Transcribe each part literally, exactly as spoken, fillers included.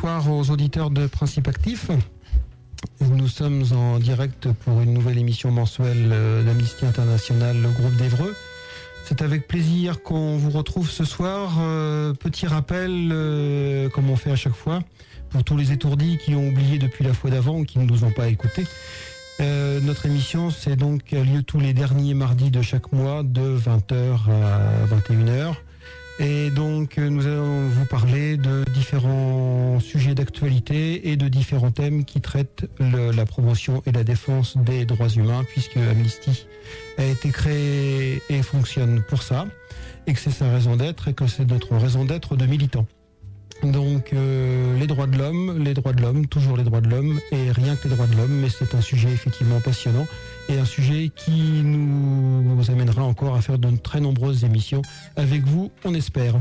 bonsoir aux auditeurs de Principe Actif. Nous sommes en direct pour une nouvelle émission mensuelle d'Amnesty International, le groupe d'Évreux. C'est avec plaisir qu'on vous retrouve ce soir. Euh, petit rappel, euh, comme on fait à chaque fois, pour tous les étourdis qui ont oublié depuis la fois d'avant ou qui ne nous ont pas écoutés. Euh, notre émission, c'est donc a lieu tous les derniers mardis de chaque mois, de vingt heures à vingt et une heures. Et donc, nous allons vous parler de différents sujets d'actualité et de différents thèmes qui traitent le, la promotion et la défense des droits humains, puisque Amnesty a été créé et fonctionne pour ça, et que c'est sa raison d'être, et que c'est notre raison d'être de militants. Donc, euh, les droits de l'homme, les droits de l'homme, toujours les droits de l'homme, et rien que les droits de l'homme, mais c'est un sujet effectivement passionnant, et un sujet qui nous amènera encore à faire de très nombreuses émissions avec vous, on espère.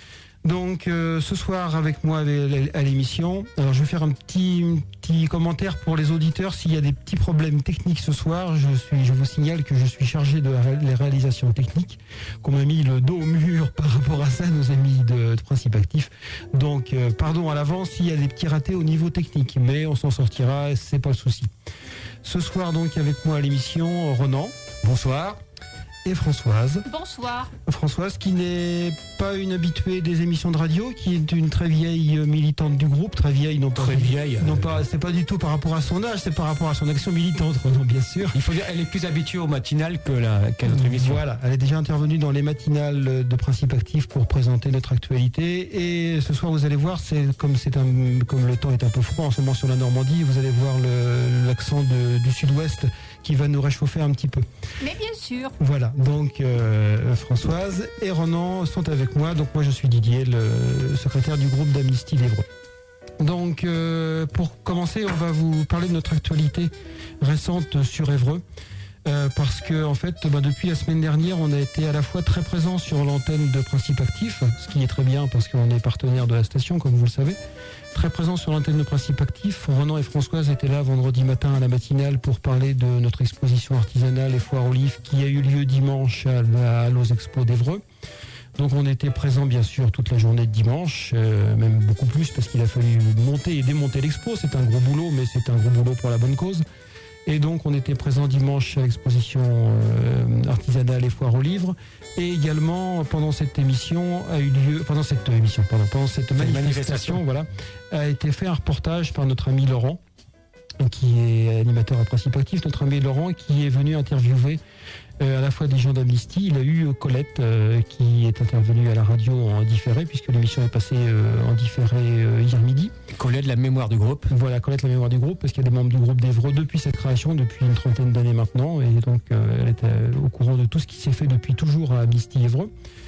Donc, euh, ce soir, avec moi à l'émission, alors je vais faire un petit, un petit commentaire pour les auditeurs. S'il y a des petits problèmes techniques ce soir, je suis, je vous signale que je suis chargé de la, les réalisations techniques, qu'on m'a mis le dos au mur par rapport à ça, nos amis de, de Principe Actif. Donc, euh, pardon à l'avance s'il y a des petits ratés au niveau technique, mais on s'en sortira, c'est pas le souci. Ce soir, donc, avec moi à l'émission, Ronan. Bonsoir. Et Françoise. Bonsoir. Françoise, qui n'est pas une habituée des émissions de radio, qui est une très vieille militante du groupe, très vieille, non pas très vieille. Non pas, c'est pas du tout par rapport à son âge, c'est par rapport à son action militante, non, bien sûr. Il faut dire, elle est plus habituée aux matinales que la qu'à notre émission. Voilà, elle est déjà intervenue dans les matinales de Principe Actif pour présenter notre actualité. Et ce soir, vous allez voir, c'est comme c'est un, comme le temps est un peu froid en ce moment sur la Normandie, vous allez voir le, l'accent de, du Sud-Ouest qui va nous réchauffer un petit peu. Mais bien sûr. Voilà, donc euh, Françoise et Ronan sont avec moi. Donc moi je suis Didier, le secrétaire du groupe d'Amnesty d'Évreux. Donc euh, pour commencer, on va vous parler de notre actualité récente sur Évreux. Euh, parce que en fait, bah, depuis la semaine dernière, on a été à la fois très présent sur l'antenne de Principe Actif, ce qui est très bien parce qu'on est partenaire de la station, comme vous le savez. Très présent sur l'antenne de Principe Actif. Ronan et Françoise étaient là vendredi matin à la matinale pour parler de notre exposition artisanale et foire aux livres qui a eu lieu dimanche à la Hallos Expo d'Évreux. Donc on était présent bien sûr toute la journée de dimanche, euh, même beaucoup plus parce qu'il a fallu monter et démonter l'expo. C'est un gros boulot, mais c'est un gros boulot pour la bonne cause. Et donc on était présent dimanche à l'exposition euh, artisanale et foire aux livres. Et également pendant cette émission a eu lieu, pendant cette émission, pardon, pendant cette manifestation, manifestation, voilà, a été fait un reportage par notre ami Laurent, qui est animateur à Principe Actif, notre ami Laurent, qui est venu interviewer euh, à la fois des gens d'Amnesty. Il a eu Colette euh, qui est intervenue à la radio en différé, puisque l'émission est passée euh, en différé euh, hier midi. Colette, la mémoire du groupe. Voilà, Colette, la mémoire du groupe, parce qu'il y a des membres du groupe d'Évreux depuis sa création, depuis une trentaine d'années maintenant, et donc euh, elle était au courant de tout ce qui s'est fait depuis toujours à Amnesty Évreux.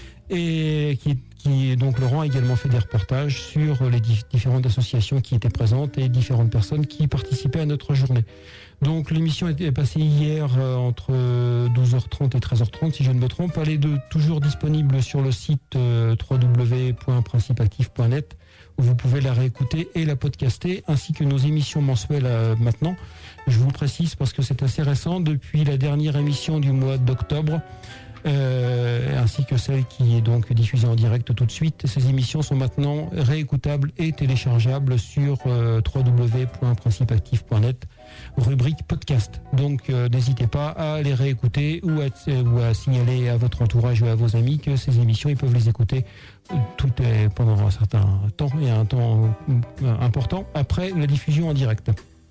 Et qui, qui donc Laurent a également fait des reportages sur les dif- différentes associations qui étaient présentes et différentes personnes qui participaient à notre journée. Donc l'émission est passée hier euh, entre douze heures trente et treize heures trente si je ne me trompe. Elle est de, toujours disponible sur le site euh, w w w point principe actif point net où vous pouvez la réécouter et la podcaster ainsi que nos émissions mensuelles euh, maintenant. Je vous le précise parce que c'est assez récent. Depuis la dernière émission du mois d'octobre, Euh, ainsi que celle qui est donc diffusée en direct tout de suite. Ces émissions sont maintenant réécoutables et téléchargeables sur euh, w w w point principe actif point net, rubrique podcast. Donc euh, n'hésitez pas à les réécouter ou à, ou à signaler à votre entourage ou à vos amis que ces émissions, ils peuvent les écouter tout est pendant un certain temps et un temps important après la diffusion en direct.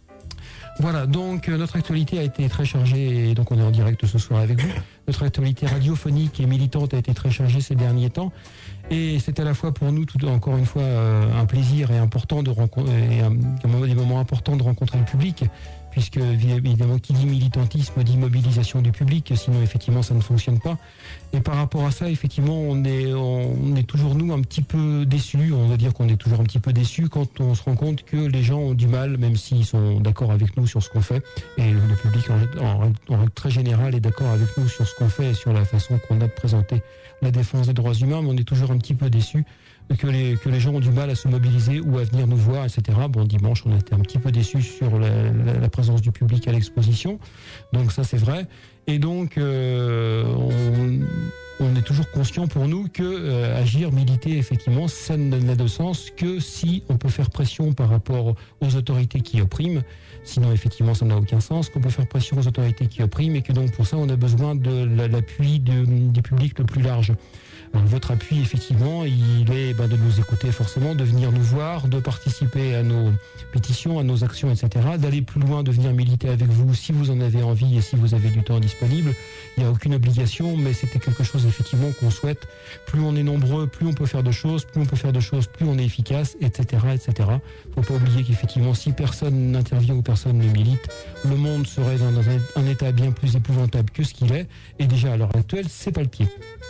Voilà, donc euh, notre actualité a été très chargée et donc on est en direct ce soir avec vous. Notre actualité radiophonique et militante a été très chargée ces derniers temps et c'est à la fois pour nous, tout, encore une fois, euh, un plaisir et important de rencontrer, et un, des moments importants de rencontrer le public, puisque évidemment qui dit militantisme dit mobilisation du public, sinon effectivement ça ne fonctionne pas. Et par rapport à ça, effectivement, on est, on est toujours nous un petit peu déçus, on va dire qu'on est toujours un petit peu déçus quand on se rend compte que les gens ont du mal, même s'ils sont d'accord avec nous sur ce qu'on fait, et le public en, en, en règle très générale est d'accord avec nous sur ce qu'on fait et sur la façon qu'on a de présenter la défense des droits humains, mais on est toujours un petit peu déçus que les, que les gens ont du mal à se mobiliser ou à venir nous voir, et cetera. Bon, dimanche, on a été un petit peu déçus sur la, la, la présence du public à l'exposition, donc ça c'est vrai. Et donc, euh, on, on est toujours conscient pour nous que euh, agir, militer, effectivement, ça n'a de sens que si on peut faire pression par rapport aux autorités qui oppriment. Sinon, effectivement, ça n'a aucun sens. Qu'on peut faire pression aux autorités qui oppriment et que donc pour ça, on a besoin de l'appui de, du public le plus large. Alors, votre appui, effectivement, il est ben, de nous écouter forcément, de venir nous voir, de participer à nos pétitions, à nos actions, et cetera, d'aller plus loin, de venir militer avec vous si vous en avez envie et si vous avez du temps disponible. Il n'y a aucune obligation, mais c'était quelque chose, effectivement, qu'on souhaite. Plus on est nombreux, plus on peut faire de choses, plus on peut faire de choses, plus on est efficace, et cetera, et cetera. Faut pas oublier qu'effectivement, si personne n'intervient ou personne ne milite, le monde serait dans un, un état bien plus épouvantable que ce qu'il est. Et déjà, à l'heure actuelle, c'est pas le pied.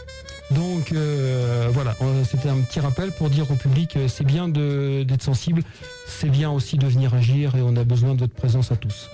Donc euh, voilà, c'était un petit rappel pour dire au public euh, c'est bien de, d'être sensible, c'est bien aussi de venir agir et on a besoin de votre présence à tous.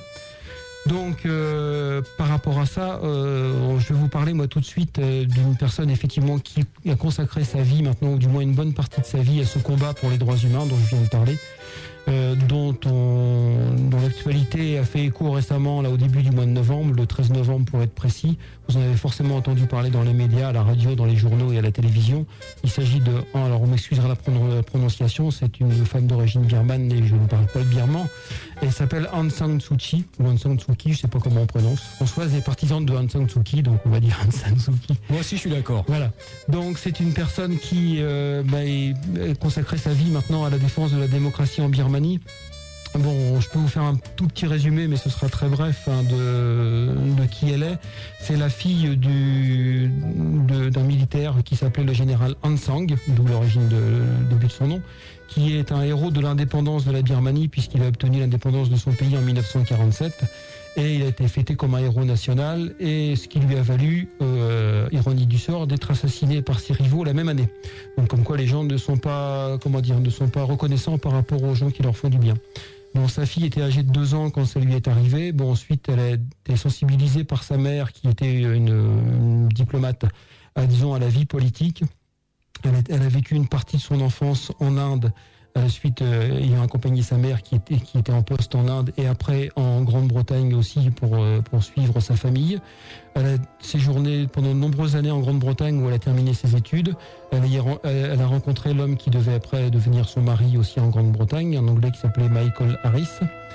Donc euh, par rapport à ça, euh, je vais vous parler moi tout de suite euh, d'une personne effectivement qui a consacré sa vie maintenant, ou du moins une bonne partie de sa vie à ce combat pour les droits humains dont je viens de parler. Euh, dont, on, dont l'actualité a fait écho récemment, là au début du mois de novembre, le treize novembre pour être précis. Vous en avez forcément entendu parler dans les médias, à la radio, dans les journaux et à la télévision. Il s'agit de, alors on m'excusera la, pron- la prononciation, c'est une femme d'origine birmane et je ne parle pas le birman. Elle s'appelle Aung San Suu Kyi, ou Aung San Suu Kyi, je ne sais pas comment on prononce. Françoise est partisane de Aung San Suu Kyi, donc on va dire Aung San Suu Kyi. Moi aussi je suis d'accord. Voilà. Donc c'est une personne qui euh, bah, a consacré sa vie maintenant à la défense de la démocratie en Birmanie. Bon, je peux vous faire un tout petit résumé, mais ce sera très bref hein, de, de qui elle est. C'est la fille du, de, d'un militaire qui s'appelait le général Aung San, d'où l'origine de, début de son nom, qui est un héros de l'indépendance de la Birmanie puisqu'il a obtenu l'indépendance de son pays en dix-neuf cent quarante-sept. Et il a été fêté comme un héros national, et ce qui lui a valu, euh, ironie du sort, d'être assassiné par ses rivaux la même année. Donc comme quoi les gens ne sont pas, comment dire, ne sont pas reconnaissants par rapport aux gens qui leur font du bien. Bon, sa fille était âgée de deux ans quand ça lui est arrivé. Bon, ensuite, elle a été sensibilisée par sa mère, qui était une, une diplomate, à, disons, à la vie politique. Elle a, elle a vécu une partie de son enfance en Inde, à la suite, euh, ayant accompagné sa mère qui était, qui était en poste en Inde et après en Grande-Bretagne aussi pour, euh, pour suivre sa famille. Elle a séjourné pendant de nombreuses années en Grande-Bretagne où elle a terminé ses études. Elle a, elle a rencontré l'homme qui devait après devenir son mari aussi en Grande-Bretagne, un Anglais qui s'appelait Michael Harris.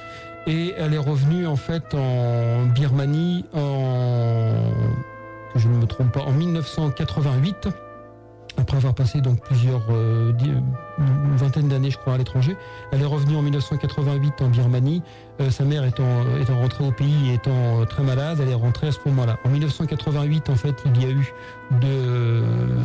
Et elle est revenue en fait en Birmanie en, que je ne me trompe pas, en dix-neuf cent quatre-vingt-huit. Après avoir passé donc plusieurs, euh, une vingtaine d'années, je crois, à l'étranger. Elle est revenue en dix-neuf cent quatre-vingt-huit en Birmanie. Euh, sa mère étant, étant rentrée au pays et étant euh, très malade, elle est rentrée à ce moment-là. En dix-neuf cent quatre-vingt-huit, en fait, il y a eu de,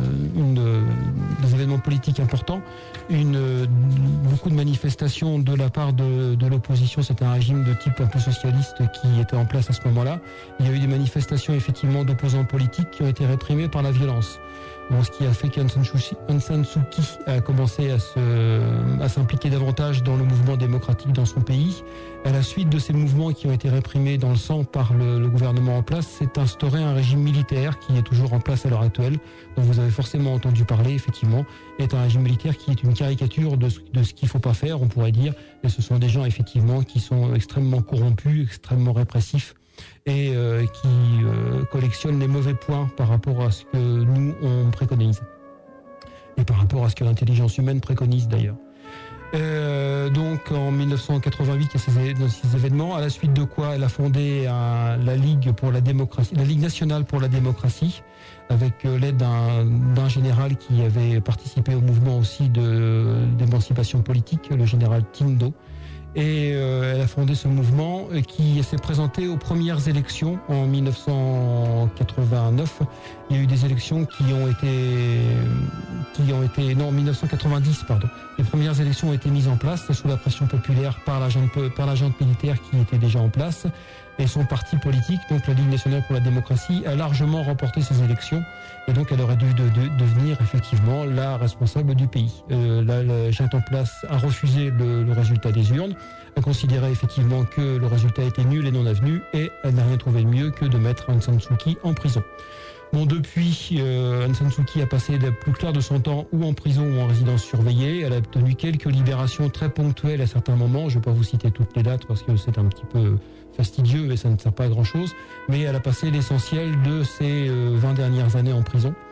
une, des événements politiques importants, une, beaucoup de manifestations de la part de, de l'opposition. C'était un régime de type un peu socialiste qui était en place à ce moment-là. Il y a eu des manifestations, effectivement, d'opposants politiques qui ont été réprimées par la violence. Bon, ce qui a fait qu'Aung San Suu Kyi a commencé à, se, à s'impliquer davantage dans le mouvement démocratique dans son pays. À la suite de ces mouvements qui ont été réprimés dans le sang par le, le gouvernement en place, s'est instauré un régime militaire qui est toujours en place à l'heure actuelle, dont vous avez forcément entendu parler, effectivement, est un régime militaire qui est une caricature de ce, de ce qu'il ne faut pas faire, on pourrait dire, et ce sont des gens, effectivement, qui sont extrêmement corrompus, extrêmement répressifs, et euh, qui euh, collectionne les mauvais points par rapport à ce que nous, on préconise. Et par rapport à ce que l'intelligence humaine préconise d'ailleurs. Euh, donc en dix-neuf cent quatre-vingt-huit, il y a ces, ces événements, à la suite de quoi elle a fondé un, la Ligue pour la démocratie, la Ligue nationale pour la démocratie, avec euh, l'aide d'un, d'un général qui avait participé au mouvement aussi de, d'émancipation politique, le général Thindo. Et euh, elle a fondé ce mouvement qui s'est présenté aux premières élections en dix-neuf cent quatre-vingt-neuf. Il y a eu des élections qui ont été, qui ont été, non, dix-neuf cent quatre-vingt-dix, pardon. Les premières élections ont été mises en place sous la pression populaire par la junte, par la junte militaire qui était déjà en place. Et son parti politique, donc la Ligue nationale pour la démocratie, a largement remporté ces élections. Et donc elle aurait dû de, de, devenir effectivement la responsable du pays. Euh, la, la junte en place a refusé le, le résultat des urnes, a considéré effectivement que le résultat était nul et non avenu, et elle n'a rien trouvé de mieux que de mettre Aung San Suu Kyi en prison. Bon, depuis, euh, Aung San Suu Kyi a passé le plus clair de son temps ou en prison ou en résidence surveillée. Elle a obtenu quelques libérations très ponctuelles à certains moments. Je ne vais pas vous citer toutes les dates parce que c'est un petit peu fastidieux et ça ne sert pas à grand chose. Mais elle a passé l'essentiel de ses euh, vingt dernières années en prison.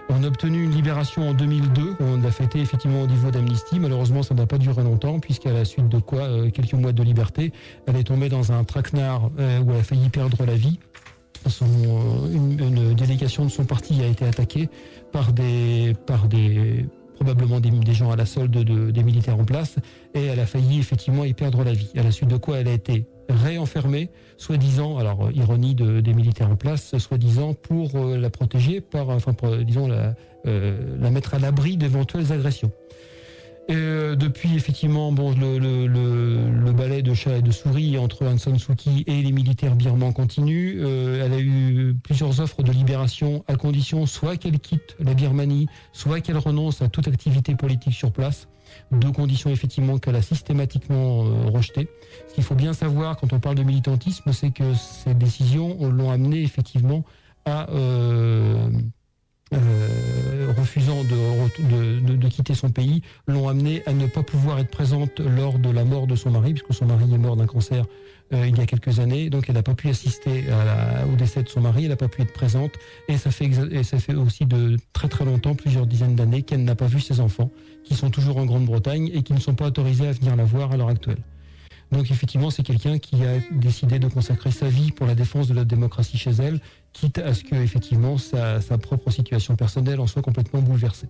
On a obtenu une libération en deux mille deux, on l'a fêté effectivement au niveau d'Amnesty. Malheureusement, ça n'a pas duré longtemps, puisqu'à la suite de quoi, euh, quelques mois de liberté, elle est tombée dans un traquenard euh, où elle a failli perdre la vie. Son, une, une délégation de son parti a été attaquée par des, par des probablement des, des gens à la solde de, des militaires en place, et elle a failli effectivement y perdre la vie. À la suite de quoi, elle a été réenfermée, soi-disant, alors ironie de, des militaires en place, soi-disant pour euh, la protéger, par, enfin pour, disons la, euh, la mettre à l'abri d'éventuelles agressions. Euh, depuis effectivement bon le, le, le, le balai de chat et de souris entre Aung San Suu Kyi et les militaires birmans continue. Euh, elle a eu plusieurs offres de libération à condition soit qu'elle quitte la Birmanie, soit qu'elle renonce à toute activité politique sur place. Deux conditions effectivement qu'elle a systématiquement euh, rejetées. Ce qu'il faut bien savoir quand on parle de militantisme, c'est que ces décisions l'ont amené effectivement à euh, Euh, refusant de, de, de, de quitter son pays, l'ont amené à ne pas pouvoir être présente lors de la mort de son mari, puisque son mari est mort d'un cancer euh, il y a quelques années, donc elle n'a pas pu assister à la, au décès de son mari, elle n'a pas pu être présente, et ça fait, et ça fait aussi de très très longtemps, plusieurs dizaines d'années, qu'elle n'a pas vu ses enfants, qui sont toujours en Grande-Bretagne et qui ne sont pas autorisés à venir la voir à l'heure actuelle. Donc effectivement, c'est quelqu'un qui a décidé de consacrer sa vie pour la défense de la démocratie chez elle, quitte à ce que effectivement sa, sa propre situation personnelle en soit complètement bouleversée.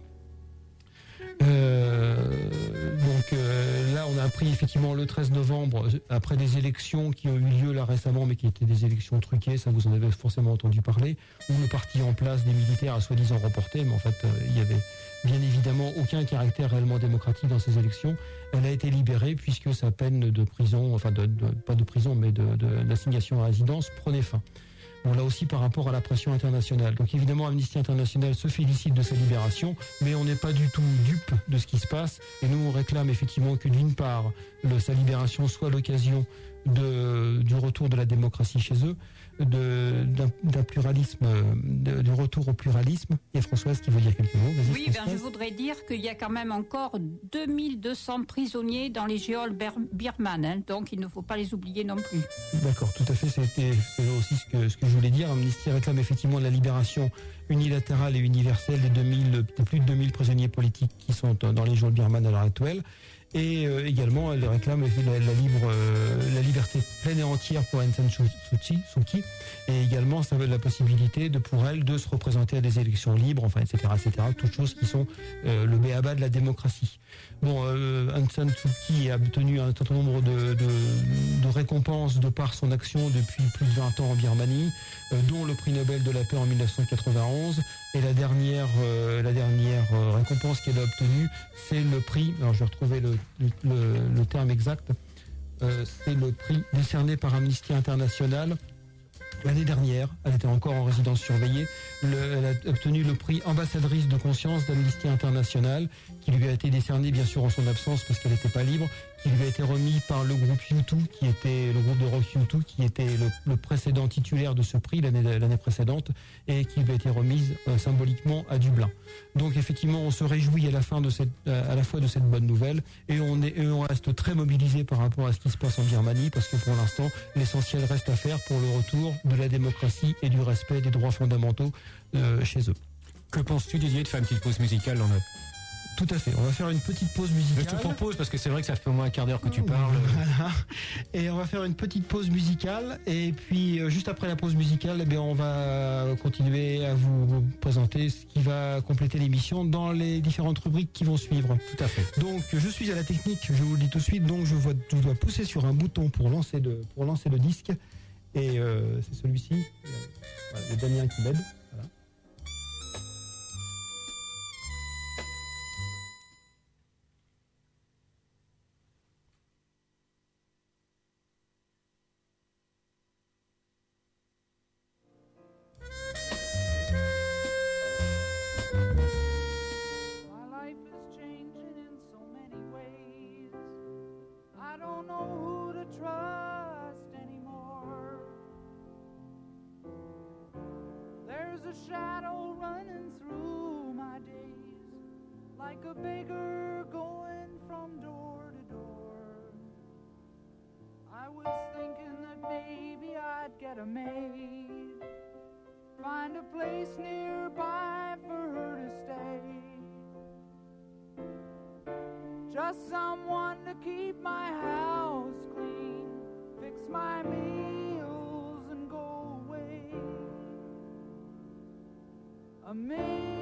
Euh, donc euh, là, on a appris effectivement le treize novembre, après des élections qui ont eu lieu là récemment, mais qui étaient des élections truquées, ça vous en avez forcément entendu parler, où le parti en place des militaires a soi-disant remporté, mais en fait, euh, il y avait bien évidemment aucun caractère réellement démocratique dans ces élections. Elle a été libérée puisque sa peine de prison, enfin de, de, pas de prison, mais de, de l'assignation à résidence prenait fin. Bon, là aussi par rapport à la pression internationale. Donc évidemment, Amnesty International se félicite de sa libération, mais on n'est pas du tout dupe de ce qui se passe. Et nous, on réclame effectivement que d'une part, le, sa libération soit l'occasion de, du retour de la démocratie chez eux, de, d'un, d'un pluralisme, de, du retour au pluralisme. Et Françoise qui veut dire quelques mots. Vas-y, oui, ben, je voudrais dire qu'il y a quand même encore deux mille deux cents prisonniers dans les geôles birmanes, hein, donc il ne faut pas les oublier non plus. D'accord, tout à fait, c'était c'est aussi ce que, ce que je voulais dire. Amnesty réclame effectivement la libération unilatérale et universelle des, deux mille, des plus de deux mille prisonniers politiques qui sont dans les geôles birmanes à l'heure actuelle. Et euh, également, elle réclame la, la, libre, euh, la liberté pleine et entière pour Aung San Suu Kyi, et également ça veut la possibilité de, pour elle de se représenter à des élections libres, enfin, et cetera, et cetera. Toutes choses qui sont euh, le b.a-ba de la démocratie. Bon, euh, Aung San Suu Kyi a obtenu un certain nombre de, de, de récompenses de par son action depuis plus de vingt ans en Birmanie, euh, dont le prix Nobel de la paix en dix-neuf cent quatre-vingt-onze. Et la dernière, euh, la dernière euh, récompense qu'elle a obtenue, c'est le prix, alors je vais retrouver le, le, le terme exact, euh, c'est le prix décerné par Amnesty International. L'année dernière, elle était encore en résidence surveillée, le, elle a obtenu le prix ambassadrice de conscience d'Amnesty International, qui lui a été décerné bien sûr en son absence parce qu'elle n'était pas libre, qui lui a été remis par le groupe U deux, qui était le groupe de rock U deux, qui était le, le précédent titulaire de ce prix l'année, l'année précédente, et qui lui a été remise euh, symboliquement à Dublin. Donc effectivement, on se réjouit à la fin de cette, à la fois de cette bonne nouvelle, et on, est, et on reste très mobilisé par rapport à ce qui se passe en Birmanie, parce que pour l'instant, l'essentiel reste à faire pour le retour de la démocratie et du respect des droits fondamentaux euh, chez eux. Que penses-tu, Didier, de faire une petite pause musicale dans notre... Tout à fait. On va faire une petite pause musicale. Je te propose, parce que c'est vrai que ça fait au moins un quart d'heure que tu parles. Voilà. Et on va faire une petite pause musicale. Et puis, euh, juste après la pause musicale, eh bien, on va continuer à vous présenter ce qui va compléter l'émission dans les différentes rubriques qui vont suivre. Tout à fait. Donc, je suis à la technique, je vous le dis tout de suite. Donc, je, vois, je dois pousser sur un bouton pour lancer le, pour lancer le disque. Et euh, c'est celui-ci. Voilà, le Damien qui m'aide. Voilà. Shadow running through my days, like a beggar going from door to door. I was thinking that maybe I'd get a maid, find a place nearby for her to Just someone to keep my house clean, fix my meals and go away. A maid.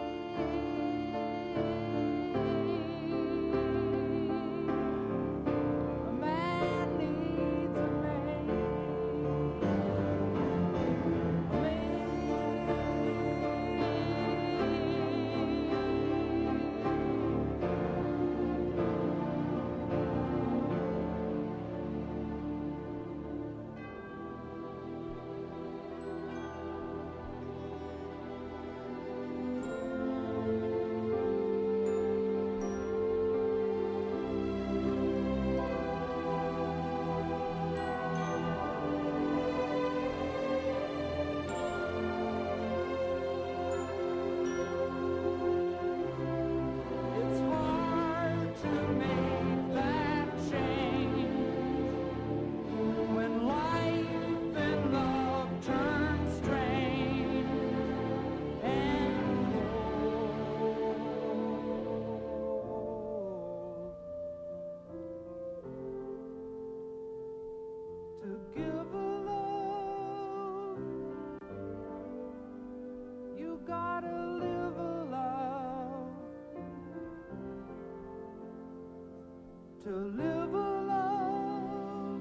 To live a love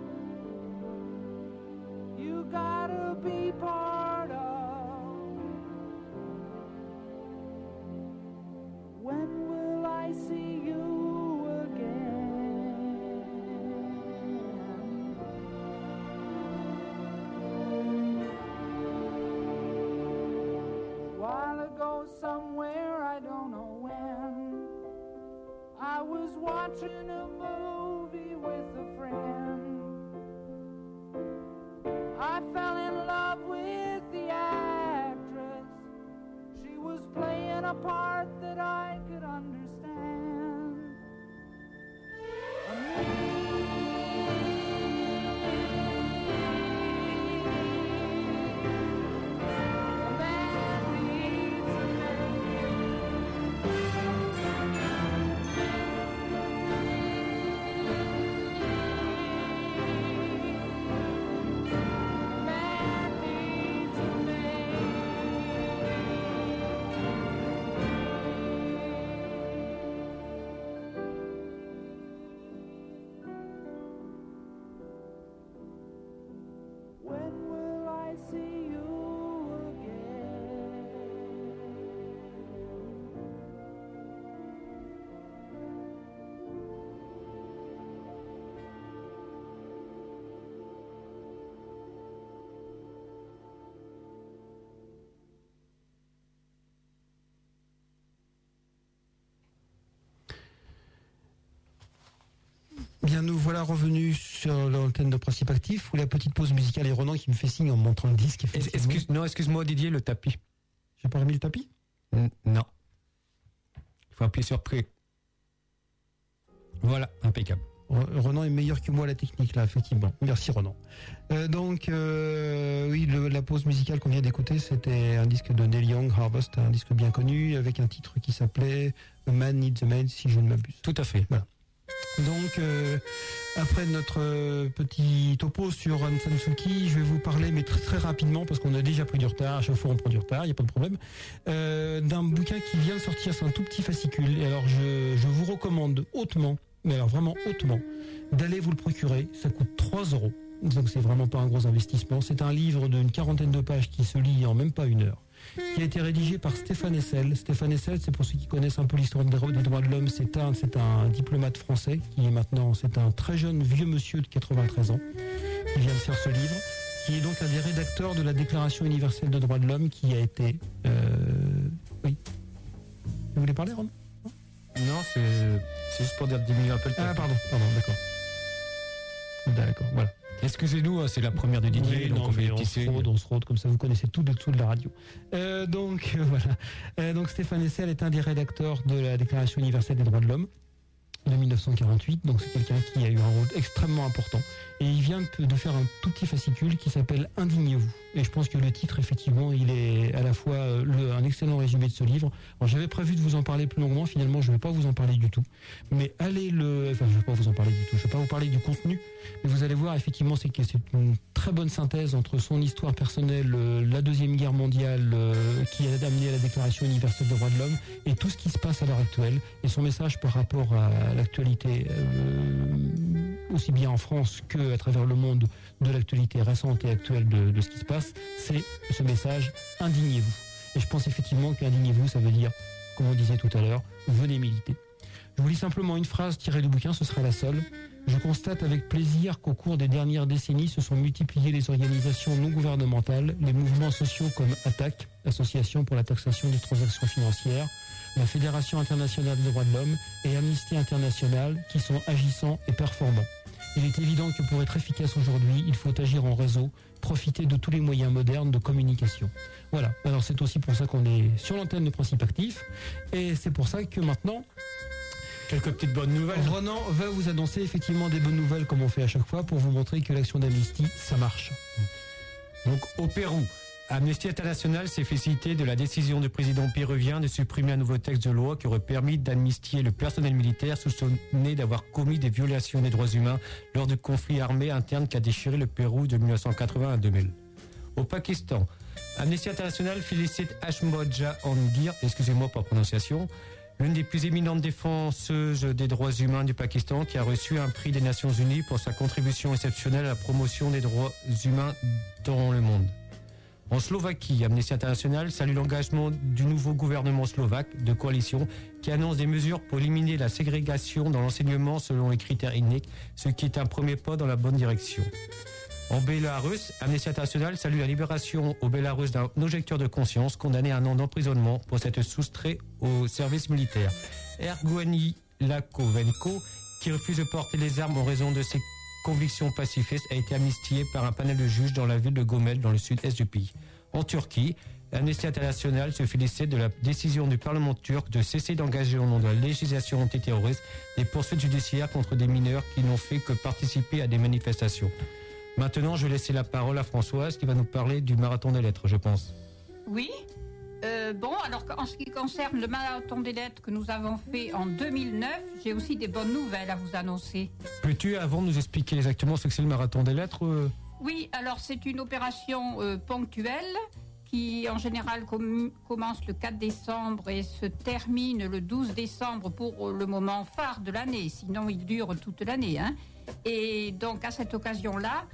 you gotta be part of. When will I see you again? While ago somewhere, I don't know when, I was watching a movie with a friend. I fell in love with the actress. She was playing a part that I could understand. A man needs a Bien, nous voilà revenus sur l'antenne de Principe Actif, où la petite pause musicale est Ronan qui me fait signe en me montrant le disque. Excuse, non, excuse-moi Didier, le tapis. J'ai pas remis le tapis ? N- Non. Il faut appuyer sur play. Voilà, impeccable. Ronan est meilleur que moi à la technique, là, effectivement. Merci, Ronan. Euh, donc, euh, oui, le, la pause musicale qu'on vient d'écouter, c'était un disque de Neil Young, Harvest, un disque bien connu, avec un titre qui s'appelait A Man Needs a Man, si je ne m'abuse. Tout à fait. Voilà. Donc, euh, après notre euh, petit topo sur Aung San Suu Kyi, je vais vous parler, mais très, très rapidement, parce qu'on a déjà pris du retard, à chaque fois on prend du retard, il n'y a pas de problème, euh, d'un bouquin qui vient de sortir, c'est un tout petit fascicule, et alors je, je vous recommande hautement, mais alors vraiment hautement, d'aller vous le procurer, ça coûte trois euros, donc c'est vraiment pas un gros investissement, c'est un livre d'une quarantaine de pages qui se lit en même pas une heure, qui a été rédigé par Stéphane Hessel. Stéphane Hessel, c'est pour ceux qui connaissent un peu l'histoire des droits de l'homme, c'est un, c'est un diplomate français qui est maintenant, c'est un très jeune vieux monsieur de quatre-vingt-treize ans qui vient de faire ce livre, qui est donc un des rédacteurs de la Déclaration universelle des droits de l'homme qui a été... Euh... Oui. Vous voulez parler, Ron ? Non, c'est, c'est juste pour dire diminuer un peu le temps. Ah, pardon, pardon, d'accord. D'accord, voilà. Excusez-nous, c'est la première de Didier, Oui, donc non, on fait mais des on petits se signes. rôde, on se rôde, comme ça vous connaissez tout dessous de la radio. Euh, donc euh, voilà. Euh, donc Stéphane Hessel est un des rédacteurs de la Déclaration universelle des droits de l'homme. de mille neuf cent quarante-huit, donc c'est quelqu'un qui a eu un rôle extrêmement important. Et il vient de, de faire un tout petit fascicule qui s'appelle « Indignez-vous ». Et je pense que le titre, effectivement, il est à la fois le, un excellent résumé de ce livre. Alors j'avais prévu de vous en parler plus longuement, finalement je ne vais pas vous en parler du tout. Mais allez le... Enfin, je ne vais pas vous en parler du tout, je ne vais pas vous parler du contenu, mais vous allez voir, effectivement, c'est que c'est une très bonne synthèse entre son histoire personnelle, la Deuxième Guerre mondiale, euh, qui a amené à la Déclaration universelle des droits de l'homme, et tout ce qui se passe à l'heure actuelle, et son message par rapport à l'actualité, euh, aussi bien en France qu'à travers le monde, de l'actualité récente et actuelle de, de ce qui se passe, c'est ce message « Indignez-vous ». Et je pense effectivement qu'indignez-vous, ça veut dire, comme on disait tout à l'heure, venez militer. Je vous lis simplement une phrase tirée du bouquin, ce sera la seule. Je constate avec plaisir qu'au cours des dernières décennies se sont multipliées les organisations non gouvernementales, les mouvements sociaux comme ATTAC, Association pour la taxation des transactions financières, la Fédération internationale des droits de l'homme et Amnesty International qui sont agissants et performants. Il est évident que pour être efficace aujourd'hui, il faut agir en réseau, profiter de tous les moyens modernes de communication. Voilà, alors c'est aussi pour ça qu'on est sur l'antenne de Principe Actif, et c'est pour ça que maintenant... Quelques petites bonnes nouvelles. Renan va vous annoncer effectivement des bonnes nouvelles comme on fait à chaque fois pour vous montrer que l'action d'Amnesty, ça marche. Donc au Pérou, Amnesty International s'est félicité de la décision du président péruvien de supprimer un nouveau texte de loi qui aurait permis d'amnistier le personnel militaire soupçonné d'avoir commis des violations des droits humains lors du conflit armé interne qui a déchiré le Pérou de mille neuf cent quatre-vingts à deux mille. Au Pakistan, Amnesty International félicite Ashmoja Angir, excusez-moi pour la prononciation, l'une des plus éminentes défenseuses des droits humains du Pakistan qui a reçu un prix des Nations Unies pour sa contribution exceptionnelle à la promotion des droits humains dans le monde. En Slovaquie, Amnesty International salue l'engagement du nouveau gouvernement slovaque de coalition qui annonce des mesures pour éliminer la ségrégation dans l'enseignement selon les critères ethniques, ce qui est un premier pas dans la bonne direction. En Bélarus, Amnesty International salue la libération au Bélarus d'un objecteur de conscience condamné à un an d'emprisonnement pour s'être soustrait au service militaire. Ergouani Lakovenko, qui refuse de porter les armes en raison de ses convictions pacifistes, a été amnistié par un panel de juges dans la ville de Gomel, dans le sud-est du pays. En Turquie, Amnesty International se félicite de la décision du Parlement turc de cesser d'engager au nom de la législation antiterroriste des poursuites judiciaires contre des mineurs qui n'ont fait que participer à des manifestations. Maintenant, je vais laisser la parole à Françoise qui va nous parler du Marathon des Lettres, je pense. Oui. Euh, bon, alors en ce qui concerne le Marathon des Lettres que nous avons fait en deux mille neuf, j'ai aussi des bonnes nouvelles à vous annoncer. Peux-tu, avant, nous expliquer exactement ce que c'est le Marathon des Lettres euh... Oui, alors c'est une opération euh, ponctuelle qui en général com- commence le quatre décembre et se termine le douze décembre pour le moment phare de l'année. Sinon, il dure toute l'année, hein. Et donc, à cette occasion-là,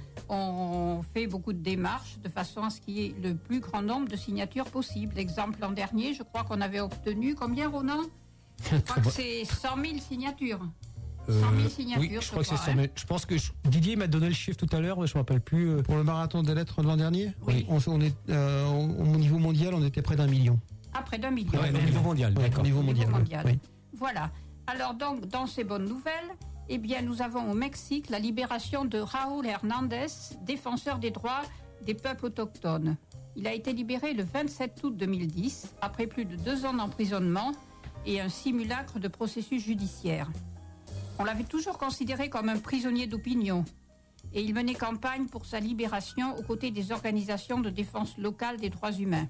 on fait beaucoup de démarches de façon à ce qu'il y ait le plus grand nombre de signatures possible. Exemple, l'an dernier, je crois qu'on avait obtenu combien, Ronan ? Je crois que c'est cent mille signatures. cent mille signatures, oui, je, je crois que c'est crois, cent mille. Je pense que je- Didier m'a donné le chiffre tout à l'heure, mais je ne me rappelle plus. euh. Pour le marathon des lettres de l'an dernier, Oui. on, on est, euh, au niveau mondial, on était près d'un million. À près d'un million. Ouais, au niveau mondial, Ouais, d'accord. au niveau Au niveau mondial. mondial. Oui. Voilà. Alors donc, dans ces bonnes nouvelles, eh bien, nous avons au Mexique la libération de Raúl Hernández, défenseur des droits des peuples autochtones. Il a été libéré le vingt-sept août deux mille dix, après plus de deux ans d'emprisonnement et un simulacre de processus judiciaire. On l'avait toujours considéré comme un prisonnier d'opinion et il menait campagne pour sa libération aux côtés des organisations de défense locale des droits humains.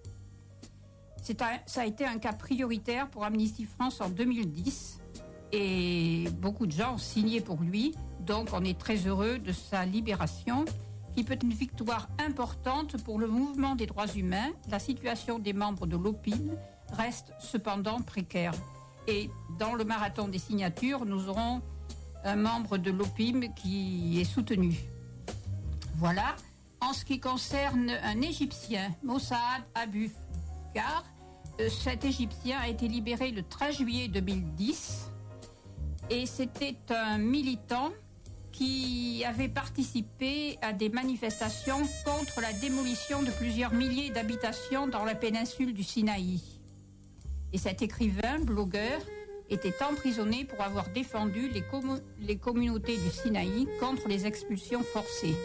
C'est un, ça a été un cas prioritaire pour Amnesty France en deux mille dix et beaucoup de gens ont signé pour lui. Donc on est très heureux de sa libération qui peut être une victoire importante pour le mouvement des droits humains. La situation des membres de l'O P I M reste cependant précaire. Et dans le marathon des signatures, nous aurons un membre de l'O P I M qui est soutenu. Voilà. En ce qui concerne un Égyptien, Mossad Abu Ghar, euh, cet Égyptien a été libéré le treize juillet deux mille dix et c'était un militant qui avait participé à des manifestations contre la démolition de plusieurs milliers d'habitations dans la péninsule du Sinaï. Et cet écrivain, blogueur, était emprisonné pour avoir défendu les, com- les communautés du Sinaï contre les expulsions forcées.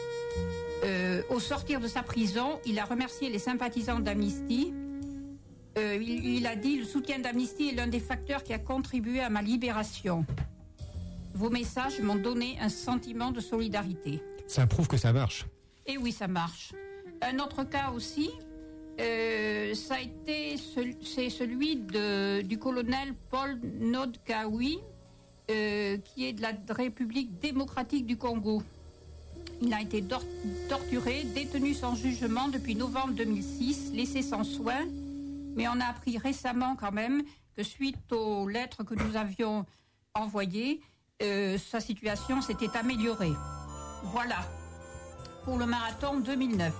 Euh, au sortir de sa prison, il a remercié les sympathisants d'Amnesty Euh, il, il a dit « Le soutien d'Amnesty est l'un des facteurs qui a contribué à ma libération. Vos messages m'ont donné un sentiment de solidarité. » Ça prouve que ça marche. Et oui, ça marche. Un autre cas aussi, euh, ça a été ce- c'est celui de, du colonel Paul Nodkawi, euh, qui est de la République démocratique du Congo. Il a été dor- torturé, détenu sans jugement depuis novembre deux mille six, laissé sans soins. Mais on a appris récemment quand même que suite aux lettres que nous avions envoyées, euh, sa situation s'était améliorée. Voilà, pour le marathon deux mille neuf.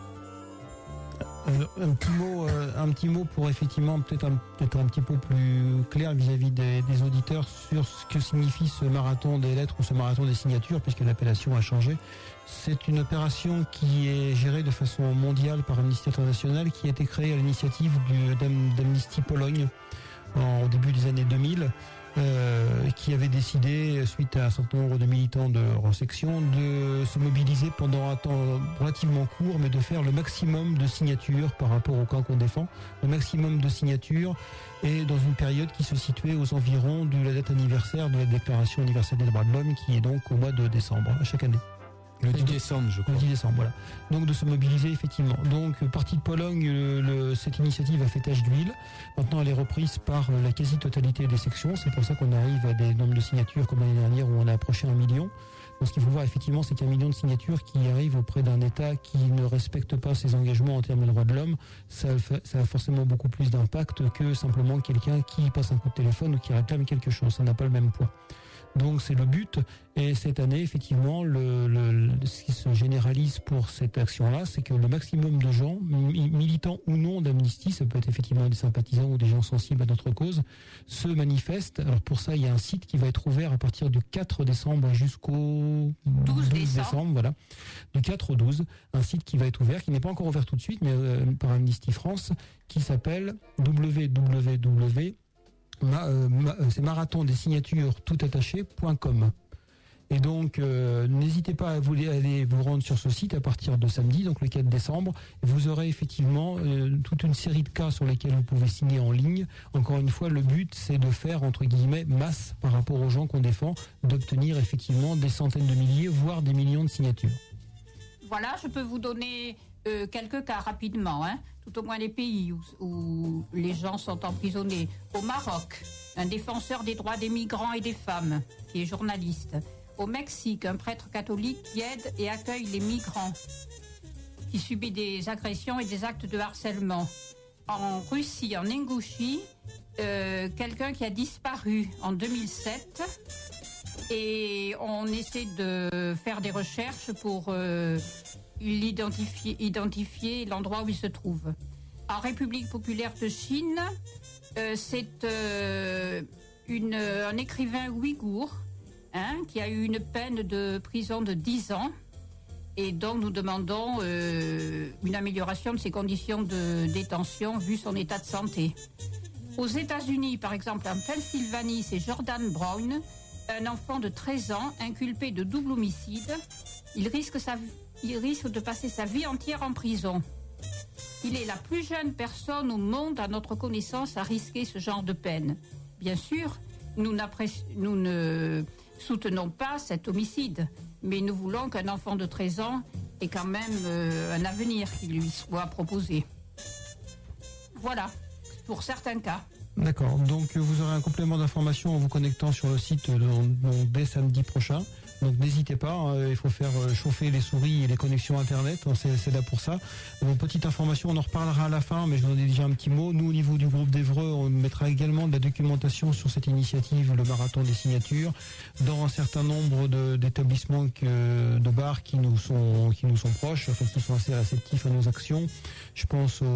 Euh, un petit mot, euh, un petit mot pour effectivement peut-être un, peut-être un petit peu plus clair vis-à-vis des, des auditeurs sur ce que signifie ce marathon des lettres ou ce marathon des signatures, puisque l'appellation a changé. C'est une opération qui est gérée de façon mondiale par Amnesty International, qui a été créée à l'initiative du, d'Am- d'Amnesty Pologne en, au début des années deux mille. Euh, qui avait décidé, suite à un certain nombre de militants de leur section, de se mobiliser pendant un temps relativement court, mais de faire le maximum de signatures par rapport au camp qu'on défend, le maximum de signatures, et dans une période qui se situait aux environs de la date anniversaire de la Déclaration universelle des droits de l'homme, qui est donc au mois de décembre, à chaque année. Le dix décembre, je crois. Le dix décembre, voilà. Donc de se mobiliser effectivement. Donc parti de Pologne, le, le, cette initiative a fait tache d'huile. Maintenant, elle est reprise par la quasi-totalité des sections. C'est pour ça qu'on arrive à des nombres de signatures comme l'année dernière où on a approché un million. Donc ce qu'il faut voir effectivement, c'est qu'un million de signatures qui arrivent auprès d'un État qui ne respecte pas ses engagements en termes de droits de l'homme, ça, ça a forcément beaucoup plus d'impact que simplement quelqu'un qui passe un coup de téléphone ou qui réclame quelque chose. Ça n'a pas le même poids. Donc c'est le but, et cette année effectivement le, le, le ce qui se généralise pour cette action-là, c'est que le maximum de gens, mi- militants ou non d'Amnesty, ça peut être effectivement des sympathisants ou des gens sensibles à notre cause, se manifestent. Alors pour ça, il y a un site qui va être ouvert à partir du quatre décembre jusqu'au douze décembre, voilà, du quatre au douze, un site qui va être ouvert, qui n'est pas encore ouvert tout de suite, mais euh, par Amnesty France, qui s'appelle w w w Ma, euh, ma, euh, c'est marathon des signatures tout attaché point com. Et donc euh, n'hésitez pas à vous à aller vous rendre sur ce site à partir de samedi, donc le quatre décembre. Vous aurez effectivement euh, toute une série de cas sur lesquels vous pouvez signer en ligne. Encore une fois, le but c'est de faire entre guillemets masse par rapport aux gens qu'on défend, d'obtenir effectivement des centaines de milliers, voire des millions de signatures. Voilà, je peux vous donner euh, quelques cas rapidement, hein, tout au moins les pays où, où les gens sont emprisonnés. Au Maroc, un défenseur des droits des migrants et des femmes, qui est journaliste. Au Mexique, un prêtre catholique qui aide et accueille les migrants, qui subit des agressions et des actes de harcèlement. En Russie, en Ingouchie, euh, quelqu'un qui a disparu en deux mille sept. Et on essaie de faire des recherches pour euh, l'identifier, identifier l'endroit où il se trouve. En République populaire de Chine, euh, c'est euh, une, un écrivain ouïghour hein, qui a eu une peine de prison de dix ans. Et donc nous demandons euh, une amélioration de ses conditions de détention vu son état de santé. Aux États-Unis, par exemple, en Pennsylvanie, c'est Jordan Brown, un enfant de treize ans inculpé de double homicide. Il risque, sa, il risque de passer sa vie entière en prison. Il est la plus jeune personne au monde, à notre connaissance, à risquer ce genre de peine. Bien sûr, nous, nous ne soutenons pas cet homicide, mais nous voulons qu'un enfant de treize ans ait quand même euh, un avenir qui lui soit proposé. Voilà, pour certains cas. D'accord, donc vous aurez un complément d'information en vous connectant sur le site de, de, dès samedi prochain. Donc n'hésitez pas, hein, il faut faire chauffer les souris et les connexions internet, c'est, c'est là pour ça. Donc, petite information, on en reparlera à la fin, mais je vous en ai déjà un petit mot. Nous, au niveau du groupe d'Évreux, on mettra également de la documentation sur cette initiative, le marathon des signatures, dans un certain nombre de, d'établissements que, de bars qui nous sont qui nous sont proches, enfin qui sont assez réceptifs à nos actions. Je pense au,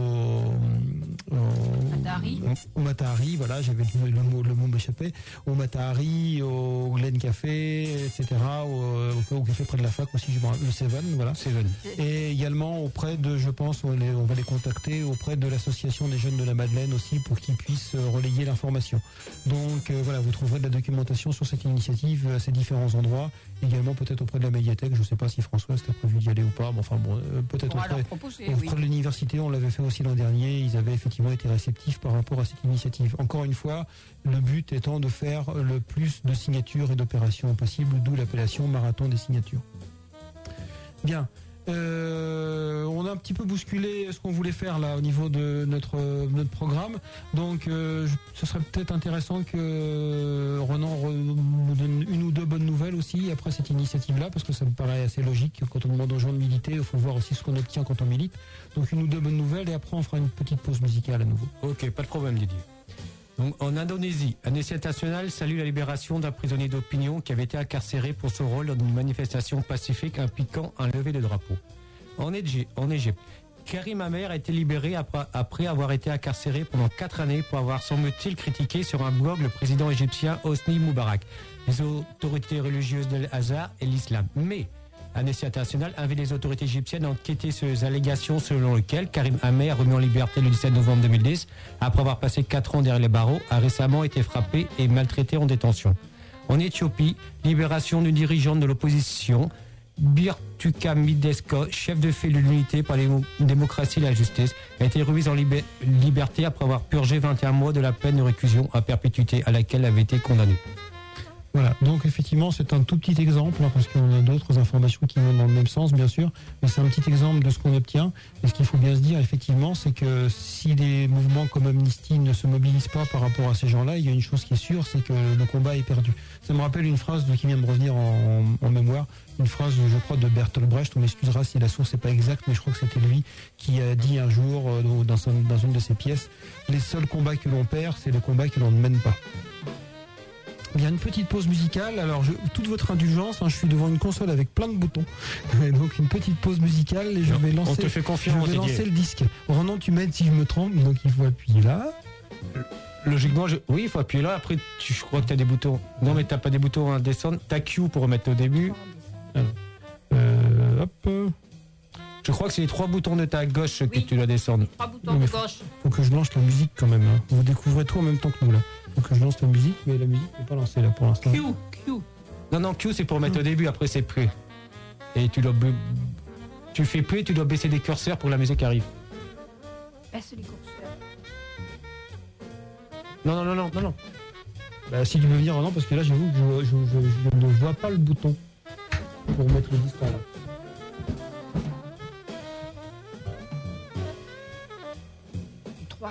au Matahari. Au, au Matahari, voilà, j'avais le, le mot le mot m'échappait. Au Matahari, au Glen Café, et cetera. Bar, au, au café près de la fac aussi, je me rappelle, le Seven, voilà. Seven. Et également auprès de, je pense, on, les, on va les contacter auprès de l'association des jeunes de la Madeleine aussi pour qu'ils puissent euh, relayer l'information. Donc euh, voilà, vous trouverez de la documentation sur cette initiative à ces différents endroits. Également peut-être auprès de la médiathèque. Je ne sais pas si François c'était prévu d'y aller ou pas. Mais enfin bon, euh, peut-être On va auprès, leur proposer, auprès oui. de l'université. On l'avait fait aussi l'an dernier. Ils avaient effectivement été réceptifs par rapport à cette initiative. Encore une fois, le but étant de faire le plus de signatures et d'opérations possible, d'où l'appellation marathon des signatures. Bien. Euh, on a un petit peu bousculé ce qu'on voulait faire là au niveau de notre notre programme. Donc, euh, je- ce serait peut-être intéressant que Renan re- nous donne une ou deux bonnes nouvelles aussi après cette initiative-là, parce que ça me paraît assez logique. Quand on demande aux gens de militer, il faut voir aussi ce qu'on obtient quand on milite. Donc, une ou deux bonnes nouvelles et après on fera une petite pause musicale à nouveau. Ok, pas de problème, Didier. Donc, en Indonésie, Amnesty International salue la libération d'un prisonnier d'opinion qui avait été incarcéré pour son rôle dans une manifestation pacifique impliquant un lever de drapeau. En Égypte, en Égypte, Karim Amer a été libéré après, après avoir été incarcéré pendant quatre années pour avoir, semble-t-il, critiqué sur un blog le président égyptien Hosni Moubarak, les autorités religieuses de l'Azhar et l'islam. Mais Amnesty International invite les autorités égyptiennes à enquêter sur les allégations selon lesquelles Karim Amer, remis en liberté le dix-sept novembre deux mille dix, après avoir passé quatre ans derrière les barreaux, a récemment été frappé et maltraité en détention. En Éthiopie, libération d'une dirigeante de l'opposition, Birtuka Midesko, chef de file de l'unité par la démocratie et la justice, a été remise en libé- liberté après avoir purgé vingt et un mois de la peine de réclusion à perpétuité à laquelle elle avait été condamnée. Voilà, donc effectivement c'est un tout petit exemple, hein, parce qu'on a d'autres informations qui vont dans le même sens bien sûr, mais c'est un petit exemple de ce qu'on obtient. Et ce qu'il faut bien se dire effectivement, c'est que si des mouvements comme Amnesty ne se mobilisent pas par rapport à ces gens-là, il y a une chose qui est sûre, c'est que le combat est perdu. Ça me rappelle une phrase de, qui vient de me revenir en, en mémoire, une phrase je crois de Bertolt Brecht, on m'excusera si la source n'est pas exacte, mais je crois que c'était lui qui a dit un jour euh, dans, son- dans une de ses pièces, les seuls combats que l'on perd, c'est les combats que l'on ne mène pas. Il y a une petite pause musicale. Alors, je, toute votre indulgence, hein, je suis devant une console avec plein de boutons. Donc, une petite pause musicale et je Non, vais on lancer, te fait je confiance, vais Didier. lancer le disque. Renan, tu m'aides si je me trompe. Donc, il faut appuyer là. Logiquement, je... oui, il faut appuyer là. Après, tu... je crois que tu as des boutons. Non, mais tu n'as pas des boutons à descendre. Tu as Q pour remettre au début. Euh, hop. Je crois que c'est les trois boutons de ta gauche que Oui. tu dois descendre. Trois boutons Non, mais de faut- gauche. Faut que je lance la musique quand même. Hein. Vous découvrez tout en même temps que nous là. Faut que je lance la musique, mais la musique n'est pas lancée là pour l'instant. Q, Q. Non, non, Q, c'est pour mettre au début. Après, c'est prêt. Et tu dois... b- Tu fais prêt, tu dois baisser des curseurs pour que la musique arrive. Baisse les curseurs. Non, non, non, non, non, non. Bah, si tu veux venir, Renan, parce que là, j'avoue que je, je, je- je ne vois pas le bouton pour mettre le disque en là. Trois.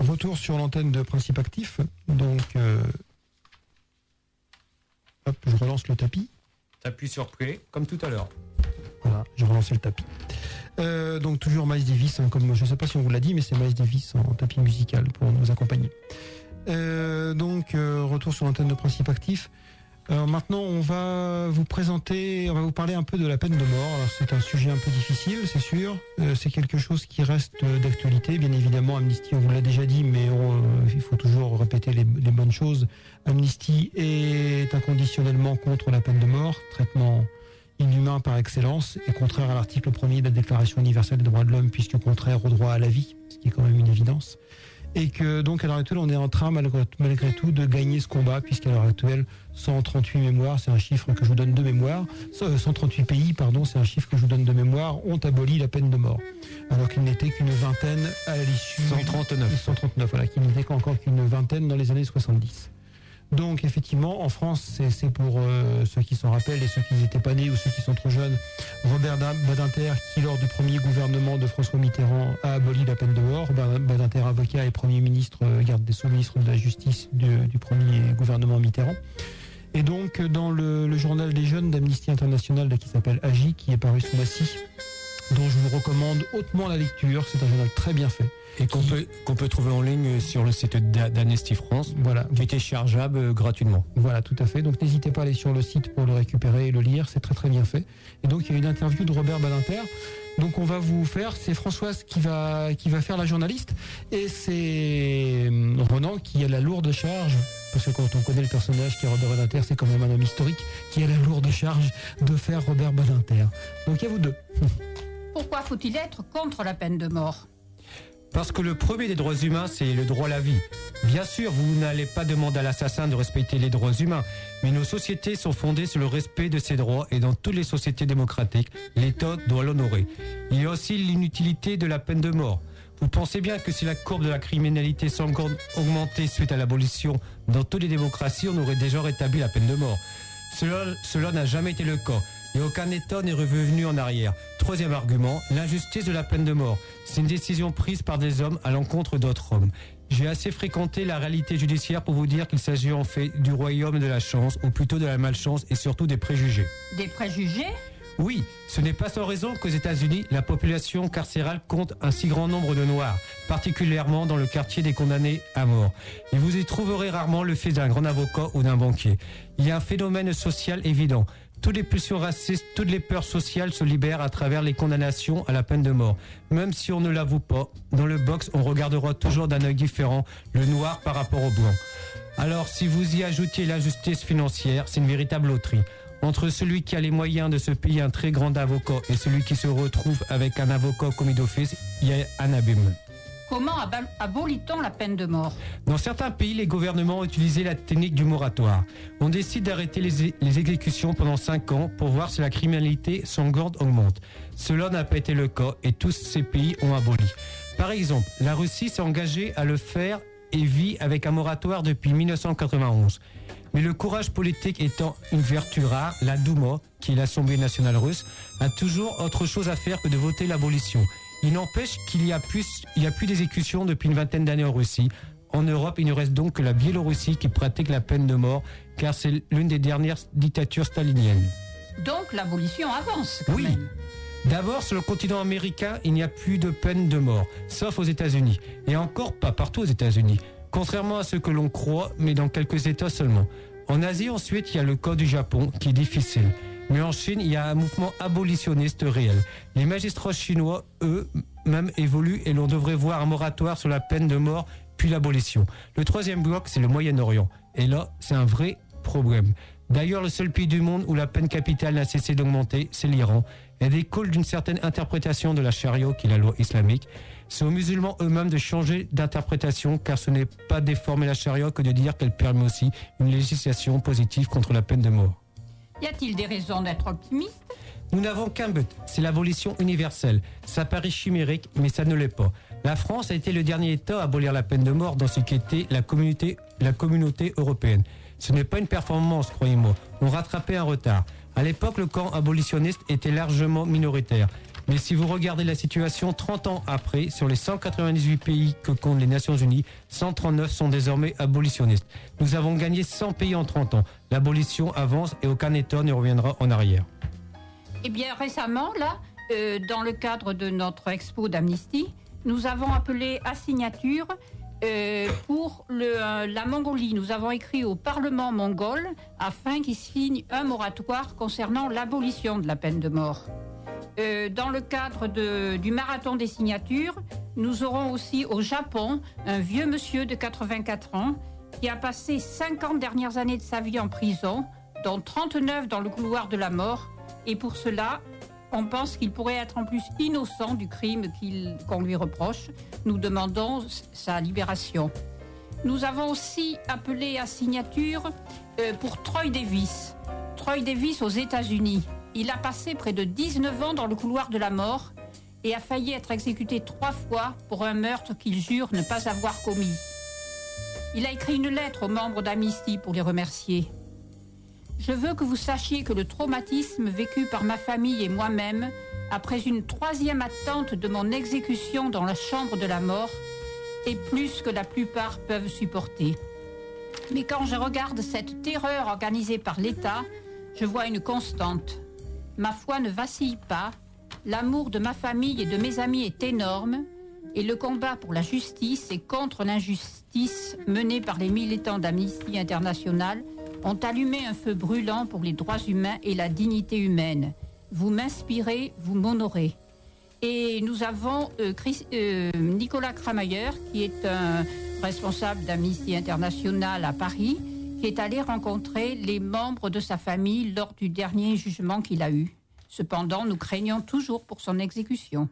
retour sur l'antenne de Principe Actif. Donc, euh, hop, je relance le tapis. T'appuies sur play, comme tout à l'heure. Voilà, j'ai relancé le tapis. Euh, donc toujours Miles Davis, hein, comme je ne sais pas si on vous l'a dit, mais c'est Miles Davis en tapis musical pour nous accompagner. Euh, donc euh, retour sur l'antenne de Principe Actif. Alors maintenant, on va vous présenter, on va vous parler un peu de la peine de mort. Alors c'est un sujet un peu difficile, c'est sûr. Euh, c'est quelque chose qui reste d'actualité. Bien évidemment, Amnesty, on vous l'a déjà dit, mais on, euh, il faut toujours répéter les, les bonnes choses. Amnesty est inconditionnellement contre la peine de mort, traitement inhumain par excellence, et contraire à l'article premier de la Déclaration universelle des droits de l'homme, puisque contraire au droit à la vie, ce qui est quand même une évidence. Et que donc à l'heure actuelle, on est en train malgré, malgré tout de gagner ce combat, puisqu'à l'heure actuelle, cent trente-huit mémoires, c'est un chiffre que je vous donne de mémoire, cent trente-huit pays, pardon, c'est un chiffre que je vous donne de mémoire, ont aboli la peine de mort. Alors qu'il n'était qu'une vingtaine à l'issue... cent trente-neuf. cent trente-neuf, voilà, qu'il n'était qu'encore qu'une vingtaine dans les années soixante-dix. Donc effectivement, en France, c'est, c'est pour euh, ceux qui s'en rappellent et ceux qui n'étaient pas nés ou ceux qui sont trop jeunes, Robert Badinter, qui lors du premier gouvernement de François Mitterrand a aboli la peine de mort. Robert Badinter, avocat et Premier ministre, euh, garde des Sceaux, ministre de la Justice du, du premier gouvernement Mitterrand. Et donc dans le, le journal des jeunes d'Amnesty International là, qui s'appelle A G I, qui est paru ce mois-ci, dont je vous recommande hautement la lecture, c'est un journal très bien fait. Et qu'on peut, qu'on peut trouver en ligne sur le site d'Amnesty France, voilà, qui était chargeable euh, gratuitement. Voilà, tout à fait. Donc n'hésitez pas à aller sur le site pour le récupérer et le lire, c'est très très bien fait. Et donc il y a une interview de Robert Badinter. Donc on va vous faire, c'est Françoise qui va qui va faire la journaliste, et c'est Ronan qui a la lourde charge, parce que quand on connaît le personnage qui est Robert Badinter, c'est quand même un homme historique, qui a la lourde charge de faire Robert Badinter. Donc à vous deux. Pourquoi faut-il être contre la peine de mort ? Parce que le premier des droits humains, c'est le droit à la vie. Bien sûr, vous n'allez pas demander à l'assassin de respecter les droits humains, mais nos sociétés sont fondées sur le respect de ces droits, et dans toutes les sociétés démocratiques, l'État doit l'honorer. Il y a aussi l'inutilité de la peine de mort. Vous pensez bien que si la courbe de la criminalité semble augmenter suite à l'abolition, dans toutes les démocraties, on aurait déjà rétabli la peine de mort. Cela, cela n'a jamais été le cas. Et aucun État n'est revenu en arrière. Troisième argument, l'injustice de la peine de mort. C'est une décision prise par des hommes à l'encontre d'autres hommes. J'ai assez fréquenté la réalité judiciaire pour vous dire qu'il s'agit en fait du royaume de la chance, ou plutôt de la malchance, et surtout des préjugés. Des préjugés ? Oui, ce n'est pas sans raison qu'aux États-Unis, la population carcérale compte un si grand nombre de Noirs, particulièrement dans le quartier des condamnés à mort. Et vous y trouverez rarement le fils d'un grand avocat ou d'un banquier. Il y a un phénomène social évident. Toutes les pulsions racistes, toutes les peurs sociales se libèrent à travers les condamnations à la peine de mort. Même si on ne l'avoue pas, dans le box, on regardera toujours d'un œil différent le noir par rapport au blanc. Alors, si vous y ajoutiez l'injustice financière, c'est une véritable loterie. Entre celui qui a les moyens de se payer un très grand avocat et celui qui se retrouve avec un avocat commis d'office, il y a un abîme. Comment ab- abolit-on la peine de mort ? Dans certains pays, les gouvernements ont utilisé la technique du moratoire. On décide d'arrêter les, les exécutions pendant cinq ans pour voir si la criminalité sanglante augmente. Cela n'a pas été le cas et tous ces pays ont aboli. Par exemple, la Russie s'est engagée à le faire et vit avec un moratoire depuis mille neuf cent quatre-vingt-onze. Mais le courage politique étant une vertu rare, la Douma, qui est l'Assemblée nationale russe, a toujours autre chose à faire que de voter l'abolition. Il n'empêche qu'il y a plus, il y a plus d'exécutions depuis une vingtaine d'années en Russie. En Europe, il ne reste donc que la Biélorussie qui pratique la peine de mort, car c'est l'une des dernières dictatures staliniennes. Donc l'abolition avance quand Oui. même. D'abord, sur le continent américain, il n'y a plus de peine de mort, sauf aux États-Unis. Et encore pas partout aux États-Unis. Contrairement à ce que l'on croit, mais dans quelques États seulement. En Asie, ensuite, il y a le cas du Japon, qui est difficile. Mais en Chine, il y a un mouvement abolitionniste réel. Les magistrats chinois, eux, même évoluent et l'on devrait voir un moratoire sur la peine de mort, puis l'abolition. Le troisième bloc, c'est le Moyen-Orient. Et là, c'est un vrai problème. D'ailleurs, le seul pays du monde où la peine capitale n'a cessé d'augmenter, c'est l'Iran. Elle découle d'une certaine interprétation de la charia, qui est la loi islamique. C'est aux musulmans eux-mêmes de changer d'interprétation, car ce n'est pas déformer la charia que de dire qu'elle permet aussi une législation positive contre la peine de mort. Y a-t-il des raisons d'être optimiste ? Nous n'avons qu'un but, c'est l'abolition universelle. Ça paraît chimérique, mais ça ne l'est pas. La France a été le dernier État à abolir la peine de mort dans ce qu'était la communauté, la communauté européenne. Ce n'est pas une performance, croyez-moi. On rattrapait un retard. À l'époque, le camp abolitionniste était largement minoritaire. Mais si vous regardez la situation trente ans après, sur les cent quatre-vingt-dix-huit pays que comptent les Nations Unies, cent trente-neuf sont désormais abolitionnistes. Nous avons gagné cent pays en trente ans. L'abolition avance et aucun État ne reviendra en arrière. Eh bien, récemment, là, euh, dans le cadre de notre expo d'Amnesty, nous avons appelé à signature euh, pour le, euh, la Mongolie. Nous avons écrit au Parlement mongol afin qu'il signe un moratoire concernant l'abolition de la peine de mort. Euh, dans le cadre de, du marathon des signatures, nous aurons aussi au Japon un vieux monsieur de quatre-vingt-quatre ans qui a passé cinquante dernières années de sa vie en prison, dont trente-neuf dans le couloir de la mort. Et pour cela, on pense qu'il pourrait être en plus innocent du crime qu'il, qu'on lui reproche. Nous demandons sa libération. Nous avons aussi appelé à signature euh, pour Troy Davis. Troy Davis aux États-Unis. Il a passé près de dix-neuf ans dans le couloir de la mort et a failli être exécuté trois fois pour un meurtre qu'il jure ne pas avoir commis. Il a écrit une lettre aux membres d'Amnesty pour les remercier. Je veux que vous sachiez que le traumatisme vécu par ma famille et moi-même, après une troisième attente de mon exécution dans la chambre de la mort, est plus que la plupart peuvent supporter. Mais quand je regarde cette terreur organisée par l'État, je vois une constante. Ma foi ne vacille pas, l'amour de ma famille et de mes amis est énorme, et le combat pour la justice et contre l'injustice mené par les militants d'Amnesty International ont allumé un feu brûlant pour les droits humains et la dignité humaine. Vous m'inspirez, vous m'honorez. Et nous avons euh, Chris, euh, Nicolas Kramayer, qui est un responsable d'Amnesty International à Paris, qui est allé rencontrer les membres de sa famille lors du dernier jugement qu'il a eu. Cependant, nous craignons toujours pour son exécution.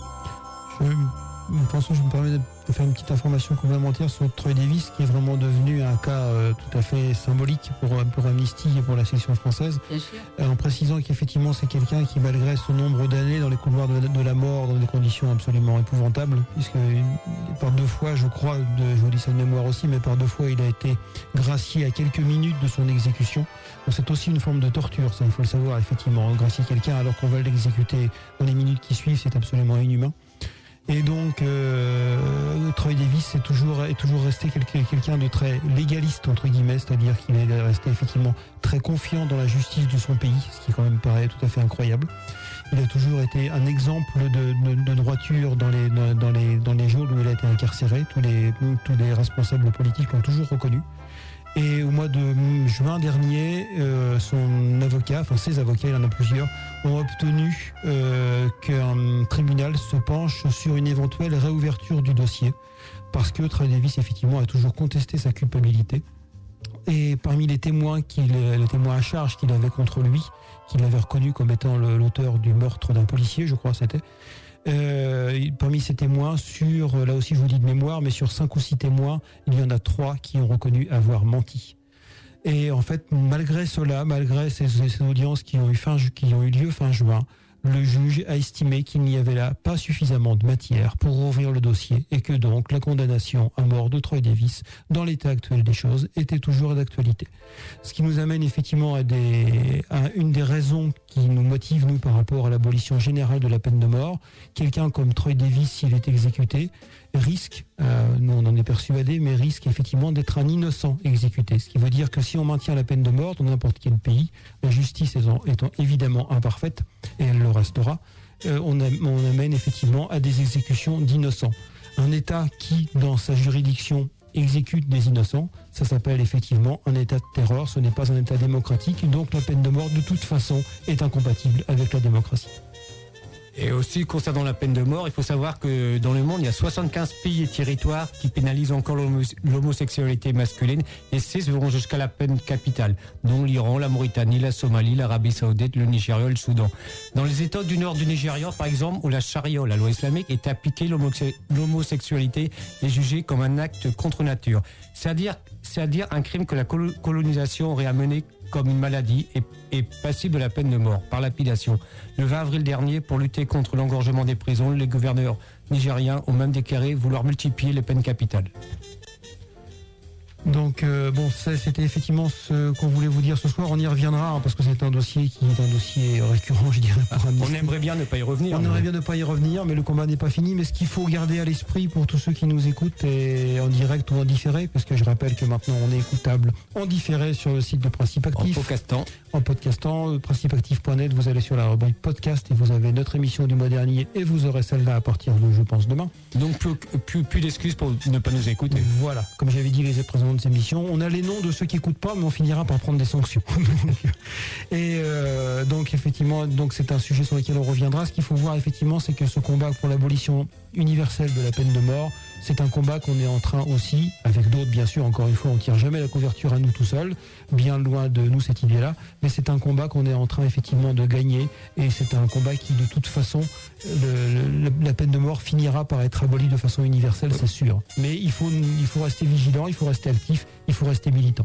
Je, de toute façon, je me permets de faire une petite information complémentaire sur Troy Davis, qui est vraiment devenu un cas euh, tout à fait symbolique pour, pour Amnesty et pour la section française. Bien sûr. Euh, en précisant qu'effectivement, c'est quelqu'un qui, malgré son nombre d'années dans les couloirs de, de la mort, dans des conditions absolument épouvantables, puisque par deux fois, je crois, de, je vous dis ça de mémoire aussi, mais par deux fois, il a été gracié à quelques minutes de son exécution. Donc c'est aussi une forme de torture, ça, il faut le savoir, effectivement. Gracier quelqu'un alors qu'on va l'exécuter dans les minutes qui suivent, c'est absolument inhumain. Et donc, euh, Troy Davis est toujours, est toujours resté quelqu'un, quelqu'un de très légaliste, entre guillemets, c'est-à-dire qu'il est resté effectivement très confiant dans la justice de son pays, ce qui quand même paraît tout à fait incroyable. Il a toujours été un exemple de, de, de droiture dans les, dans, dans les, dans les jours où il a été incarcéré. Tous les, tous les responsables politiques l'ont toujours reconnu. Et au mois de juin dernier, euh, son avocat, enfin ses avocats, il en a plusieurs, ont obtenu euh, qu'un tribunal se penche sur une éventuelle réouverture du dossier, parce que Troy Davis, effectivement, a toujours contesté sa culpabilité. Et parmi les témoins, qu'il, les témoins à charge qu'il avait contre lui, qu'il avait reconnu comme étant le, l'auteur du meurtre d'un policier, je crois c'était, Euh, parmi ces témoins, sur, là aussi je vous dis de mémoire, mais sur cinq ou six témoins, il y en a trois qui ont reconnu avoir menti. Et en fait, malgré cela, malgré ces, ces audiences qui ont eu fin, qui ont eu lieu fin juin, le juge a estimé qu'il n'y avait là pas suffisamment de matière pour rouvrir le dossier et que donc la condamnation à mort de Troy Davis, dans l'état actuel des choses, était toujours d'actualité. Ce qui nous amène effectivement à, des, à une des raisons qui nous motive, nous, par rapport à l'abolition générale de la peine de mort. Quelqu'un comme Troy Davis, s'il est exécuté, risque, euh, nous on en est persuadé, mais risque effectivement d'être un innocent exécuté. Ce qui veut dire que si on maintient la peine de mort dans n'importe quel pays, la justice étant, étant évidemment imparfaite, et elle le restera, euh, on, a, on amène effectivement à des exécutions d'innocents. Un État qui, dans sa juridiction, exécute des innocents, ça s'appelle effectivement un État de terreur, ce n'est pas un État démocratique, donc la peine de mort de toute façon est incompatible avec la démocratie. Et aussi, concernant la peine de mort, il faut savoir que dans le monde, il y a soixante-quinze pays et territoires qui pénalisent encore l'homo- l'homosexualité masculine et six vont jusqu'à la peine capitale, dont l'Iran, la Mauritanie, la Somalie, l'Arabie Saoudite, le Nigeria et le Soudan. Dans les États du nord du Nigeria, par exemple, où la charia, la loi islamique, est appliquée, l'homo- l'homosexualité est jugée comme un acte contre nature. C'est-à-dire, c'est-à-dire un crime que la col- colonisation aurait amené comme une maladie et est passible de la peine de mort par lapidation. Le vingt avril dernier, pour lutter contre l'engorgement des prisons, les gouverneurs nigériens ont même déclaré vouloir multiplier les peines capitales. Donc euh, bon, ça c'était effectivement ce qu'on voulait vous dire ce soir. On y reviendra hein, parce que c'est un dossier qui est un dossier récurrent, je dirais. Pour On aimerait bien ne pas y revenir. On mais... aimerait bien ne pas y revenir, mais le combat n'est pas fini. Mais ce qu'il faut garder à l'esprit pour tous ceux qui nous écoutent, et en direct ou en différé, parce que je rappelle que maintenant on est écoutable en différé sur le site de Principe Actif. En podcastant. En podcastant, principe actif point net, vous allez sur la rubrique podcast et vous avez notre émission du mois dernier et vous aurez celle-là à partir de, je pense, demain. Donc plus, plus, plus d'excuses pour ne pas nous écouter. Voilà, comme j'avais dit les précédentes émissions, on a les noms de ceux qui n'écoutent pas, mais on finira par prendre des sanctions. Et euh, donc effectivement, donc c'est un sujet sur lequel on reviendra. Ce qu'il faut voir effectivement, c'est que ce combat pour l'abolition universelle de la peine de mort, c'est un combat qu'on est en train aussi, avec d'autres bien sûr, encore une fois, on tire jamais la couverture à nous tout seuls, bien loin de nous cette idée-là, mais c'est un combat qu'on est en train effectivement de gagner, et c'est un combat qui de toute façon, le, le, la peine de mort finira par être abolie de façon universelle, c'est sûr. Mais il faut, il faut rester vigilant, il faut rester actif, il faut rester militant.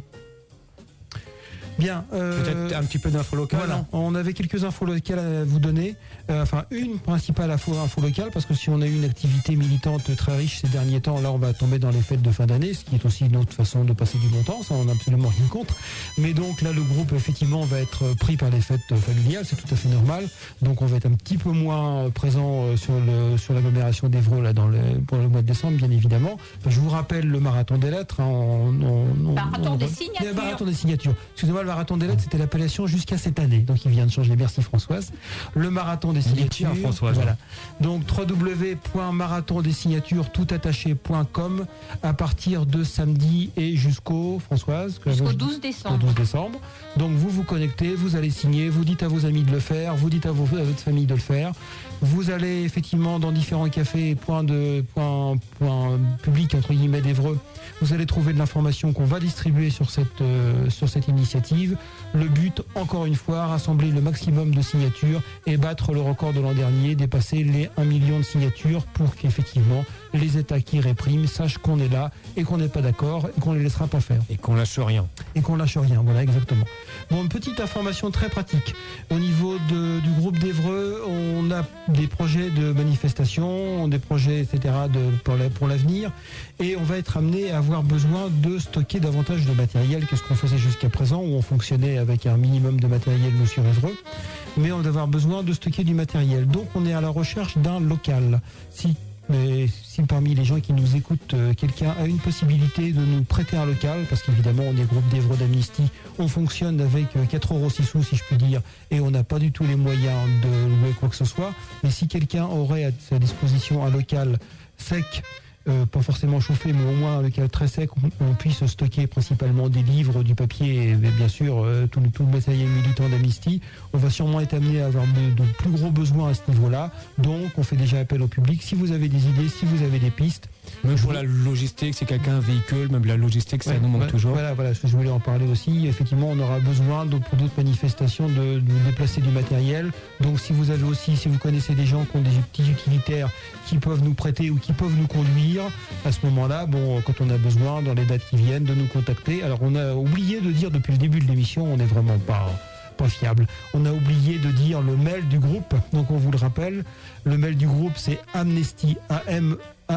Bien. Euh, Peut-être un petit peu d'infos locales. Voilà, on avait quelques infos locales à vous donner. Euh, enfin, une principale info, info locale, parce que si on a eu une activité militante très riche ces derniers temps, là on va tomber dans les fêtes de fin d'année, ce qui est aussi une autre façon de passer du bon temps, ça on n'a absolument rien contre. Mais donc là le groupe effectivement va être pris par les fêtes familiales, c'est tout à fait normal. Donc on va être un petit peu moins présent sur le sur l'agglomération d'Évreux là dans le pour le mois de décembre, bien évidemment. Je vous rappelle le marathon des lettres. Hein, on, on, marathon on, des on, signatures. Le marathon des signatures. Excusez-moi, le marathon des lettres, c'était l'appellation jusqu'à cette année. Donc il vient de changer. Merci Françoise. Le marathon des signatures. Françoise. Voilà. Donc w w w point marathon des signatures tout attaché point com à partir de samedi et jusqu'au Françoise jusqu'au douze décembre. douze décembre. Donc vous vous connectez, vous allez signer, vous dites à vos amis de le faire, vous dites à, vos, à votre famille de le faire. Vous allez effectivement dans différents cafés et points de points, points publics entre guillemets d'Évreux. Vous allez trouver de l'information qu'on va distribuer sur cette euh, sur cette initiative. Le but, encore une fois, rassembler le maximum de signatures et battre le record de l'an dernier, dépasser les un million de signatures pour qu'effectivement les États qui répriment sachent qu'on est là et qu'on n'est pas d'accord et qu'on ne les laissera pas faire. Et qu'on lâche rien. Et qu'on lâche rien, voilà, exactement. Bon, une petite information très pratique. Au niveau de, du groupe d'Évreux, on a des projets de manifestation, des projets, et cetera de, pour, la, pour l'avenir. Et on va être amené à avoir besoin de stocker davantage de matériel que ce qu'on faisait jusqu'à présent, où on fonctionnait avec un minimum de matériel, nous, sur Évreux. Mais on va avoir besoin de stocker du matériel. Donc, on est à la recherche d'un local. Si Mais si parmi les gens qui nous écoutent, euh, quelqu'un a une possibilité de nous prêter un local, parce qu'évidemment on est groupe d'Évreux d'Amnistie, on fonctionne avec euh, quatre euros six sous si je puis dire, et on n'a pas du tout les moyens de louer quoi que ce soit, mais si quelqu'un aurait à sa disposition un local sec, Euh, pas forcément chauffé, mais au moins un local très sec, on, on puisse stocker principalement des livres, du papier et bien sûr euh, tout, le, tout le matériel militant d'Amnistie. On va sûrement être amené à avoir de, de plus gros besoins à ce niveau-là. Donc on fait déjà appel au public. Si vous avez des idées, si vous avez des pistes. Même pour la logistique, si quelqu'un a un véhicule, même la logistique, ça ouais, nous manque ouais, toujours. Voilà, voilà, je voulais en parler aussi. Effectivement, on aura besoin de, pour d'autres manifestations de, de déplacer du matériel. Donc si vous avez aussi, si vous connaissez des gens qui ont des petits utilitaires qui peuvent nous prêter ou qui peuvent nous conduire, à ce moment-là, bon, quand on a besoin, dans les dates qui viennent, de nous contacter. Alors on a oublié de dire depuis le début de l'émission, on n'est vraiment pas... pas fiable. On a oublié de dire le mail du groupe, donc on vous le rappelle. Le mail du groupe, c'est amnesty, A M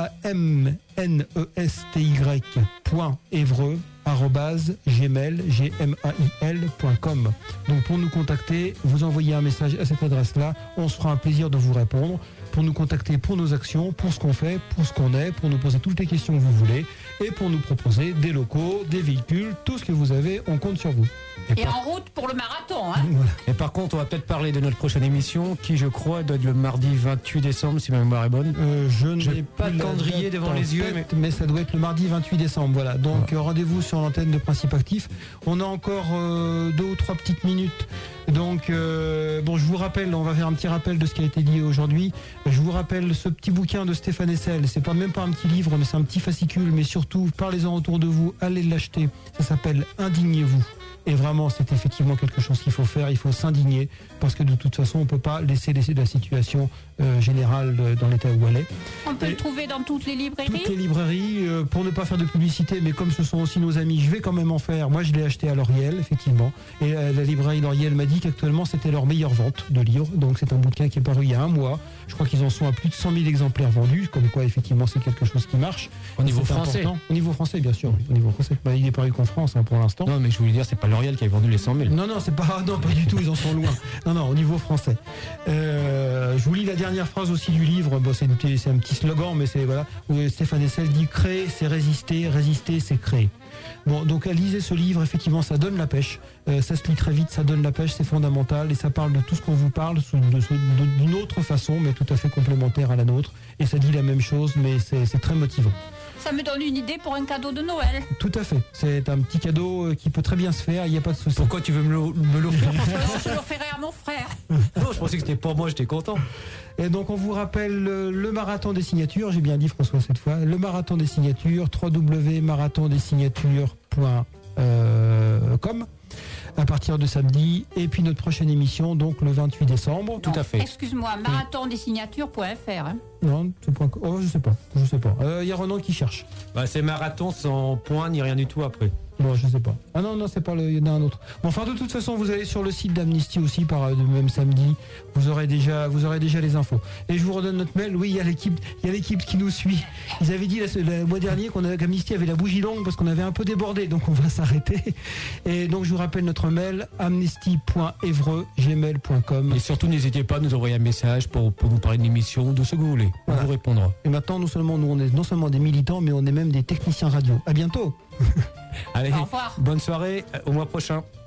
N E S T Y point évreux arobase gmail point com. Donc pour nous contacter, vous envoyez un message à cette adresse-là, on se fera un plaisir de vous répondre, pour nous contacter pour nos actions, pour ce qu'on fait, pour ce qu'on est, pour nous poser toutes les questions que vous voulez et pour nous proposer des locaux, des véhicules, tout ce que vous avez, on compte sur vous. Et, et par... en route pour le marathon. Hein. Voilà. Et par contre, on va peut-être parler de notre prochaine émission qui, je crois, doit être le mardi vingt-huit décembre, si ma mémoire est bonne. Euh, je n'ai pas de calendrier devant les yeux, mais... mais ça doit être le mardi vingt-huit décembre. Voilà. Donc voilà. Rendez-vous sur l'antenne de Principe Actif. On a encore euh, deux ou trois petites minutes. Donc, euh, bon, je vous rappelle, on va faire un petit rappel de ce qui a été dit aujourd'hui. Je vous rappelle ce petit bouquin de Stéphane Hessel. C'est pas même pas un petit livre, mais c'est un petit fascicule. Mais surtout, parlez-en autour de vous. Allez l'acheter. Ça s'appelle Indignez-vous. Et vraiment, c'est effectivement quelque chose qu'il faut faire. Il faut s'indigner parce que de toute façon, on ne peut pas laisser laisser la situation euh, générale dans l'état où elle est. On peut et le trouver dans toutes les librairies. Toutes les librairies, euh, pour ne pas faire de publicité, mais comme ce sont aussi nos amis, je vais quand même en faire. Moi, je l'ai acheté à L'Oriel, effectivement. Et euh, la librairie L'Oriel m'a dit qu'actuellement c'était leur meilleure vente de livres. Donc c'est un bouquin qui est paru il y a un mois. Je crois qu'ils en sont à plus de cent mille exemplaires vendus, comme quoi effectivement c'est quelque chose qui marche. Au niveau C'est français. important. Au niveau français, bien sûr. Oui, au niveau français. Bah, il n'est paru qu'en France hein, pour l'instant. Non, mais je voulais dire, c'est pas L'Oréal qui a vendu les cent mille. Non, non, c'est pas, non, pas du tout, ils en sont loin. Non, non, au niveau français. Euh, je vous lis la dernière phrase aussi du livre. Bon, c'est, une petite- c'est un petit slogan, mais c'est voilà. Où Stéphane Hessel dit créer, c'est résister, résister, c'est créer. Bon, donc lisez ce livre, effectivement, ça donne la pêche. Euh, ça se lit très vite, ça donne la pêche, c'est fondamental et ça parle de tout ce qu'on vous parle sous- de- de- d'une autre façon, mais tout à fait complémentaire à la nôtre. Et ça dit la même chose, mais c'est, c'est très motivant. Ça me donne une idée pour un cadeau de Noël. Tout à fait. C'est un petit cadeau euh, qui peut très bien se faire, il n'y a pas de souci. Pourquoi tu veux me l'o- me l'offrir? Alors, je l'offrirai à mon frère. Non, je pensais que c'était pour moi, j'étais content. Et donc on vous rappelle le, le marathon des signatures, j'ai bien dit François cette fois, le marathon des signatures, w w w point marathon des signatures point com à partir de samedi. Et puis notre prochaine émission, donc le vingt-huit décembre. Tout à fait. Excuse-moi, marathon des signatures point f r. Hein. Non, c'est point com. Oh, je sais pas, je sais pas. Il euh, y a Renan qui cherche. Bah, c'est marathon sans point ni rien du tout après. Bon, je sais pas. Ah non, non, c'est pas le. Il y en a un autre. Bon, enfin, de toute façon, vous allez sur le site d'Amnesty aussi, par euh, même samedi. Vous aurez déjà, vous aurez déjà les infos. Et je vous redonne notre mail. Oui, il y a l'équipe, il y a l'équipe qui nous suit. Ils avaient dit la- le mois dernier qu'on avait, qu'Amnesty avait la bougie longue parce qu'on avait un peu débordé, donc on va s'arrêter. Et donc, je vous rappelle notre mail amnesty point evreux arobase gmail point com. Et surtout, n'hésitez pas à nous envoyer un message pour, pour nous parler de l'émission, de ce que vous voulez. On Voilà. vous répondra. Et maintenant, non seulement nous, on est non seulement des militants, mais on est même des techniciens radio. À bientôt. Allez, Au revoir. bonne soirée, au mois prochain.